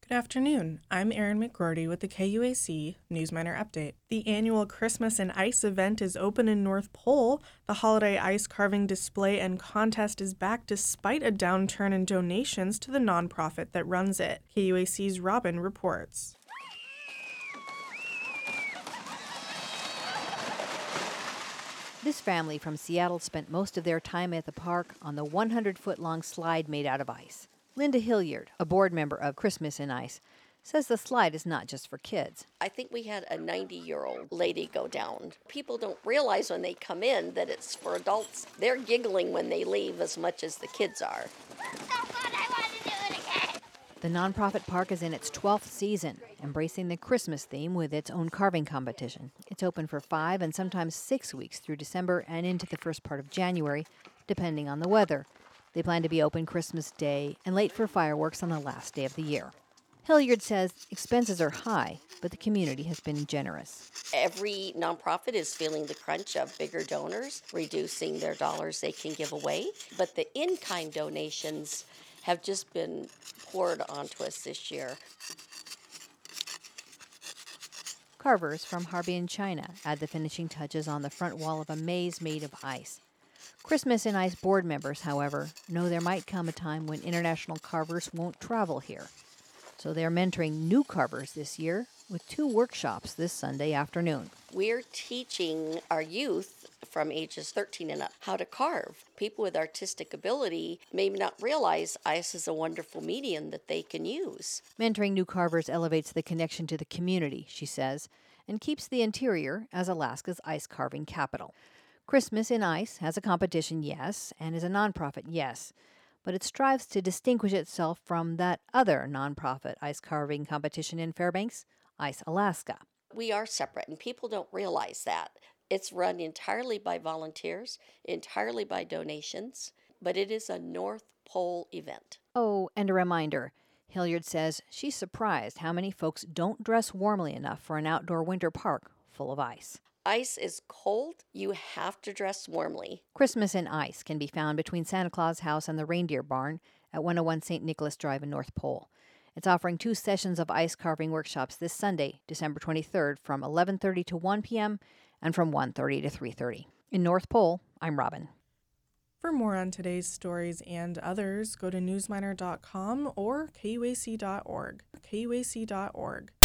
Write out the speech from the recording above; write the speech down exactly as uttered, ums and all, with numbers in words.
Good afternoon. I'm Erin McGroarty with the K U A C Newsminer Update. The annual Christmas and Ice event is open in North Pole. The holiday ice carving display and contest is back despite a downturn in donations to the nonprofit that runs it. K U A C's Robin reports. This family from Seattle spent most of their time at the park on the one hundred foot long slide made out of ice. Linda Hilliard, a board member of Christmas in Ice, says the slide is not just for kids. I think we had a ninety-year-old lady go down. People don't realize when they come in that it's for adults. They're giggling when they leave as much as the kids are. That's so fun, I want to do it again. The nonprofit park is in its twelfth season, embracing the Christmas theme with its own carving competition. It's open for five and sometimes six weeks through December and into the first part of January, depending on the weather. They plan to be open Christmas Day and late for fireworks on the last day of the year. Hilliard says expenses are high, but the community has been generous. Every nonprofit is feeling the crunch of bigger donors, reducing their dollars they can give away. But the in-kind donations have just been poured onto us this year. Carvers from Harbin, China add the finishing touches on the front wall of a maze made of ice. Christmas in Ice board members, however, know there might come a time when international carvers won't travel here. So they're mentoring new carvers this year with two workshops this Sunday afternoon. We're teaching our youth from ages thirteen and up how to carve. People with artistic ability may not realize ice is a wonderful medium that they can use. Mentoring new carvers elevates the connection to the community, she says, and keeps the interior as Alaska's ice carving capital. Christmas in Ice has a competition, yes, and is a nonprofit, yes, but it strives to distinguish itself from that other nonprofit ice carving competition in Fairbanks, Ice Alaska. We are separate, and people don't realize that. It's run entirely by volunteers, entirely by donations, but it is a North Pole event. Oh, and a reminder, Hilliard says she's surprised how many folks don't dress warmly enough for an outdoor winter park full of ice. Ice is cold. You have to dress warmly. Christmas in Ice can be found between Santa Claus House and the Reindeer Barn at one oh one Saint Nicholas Drive in North Pole. It's offering two sessions of ice carving workshops this Sunday, December twenty-third, from eleven thirty to one p.m. and from one thirty to three thirty. In North Pole, I'm Robin. For more on today's stories and others, go to newsminer dot com or K U A C dot org. K U A C dot org.